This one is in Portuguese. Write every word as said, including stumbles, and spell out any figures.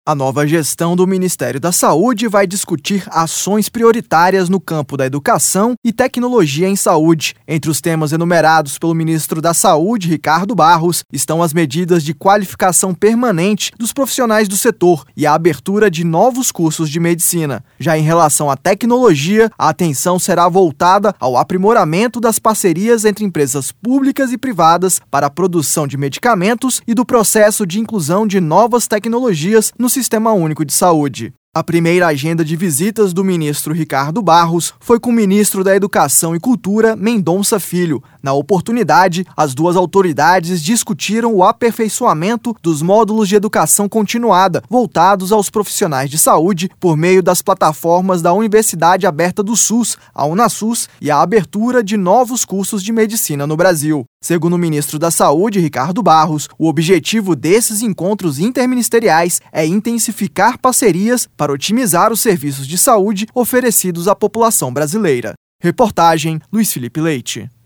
A nova gestão do Ministério da Saúde vai discutir ações prioritárias no campo da educação e tecnologia em saúde. Entre os temas enumerados pelo ministro da Saúde, Ricardo Barros, estão as medidas de qualificação permanente dos profissionais do setor e a abertura de novos cursos de medicina. Já em relação à tecnologia, a atenção será voltada ao aprimoramento das parcerias entre empresas públicas e privadas para a produção de medicamentos e do processo de inclusão de novas tecnologias no Sistema Único de Saúde. A primeira agenda de visitas do ministro Ricardo Barros foi com o ministro da Educação e Cultura, Mendonça Filho. Na oportunidade, as duas autoridades discutiram o aperfeiçoamento dos módulos de educação continuada, voltados aos profissionais de saúde, por meio das plataformas da Universidade Aberta do SUS, a UNASUS, e a abertura de novos cursos de medicina no Brasil. Segundo o ministro da Saúde, Ricardo Barros, o objetivo desses encontros interministeriais é intensificar parcerias para otimizar os serviços de saúde oferecidos à população brasileira. Reportagem Luiz Felipe Leite.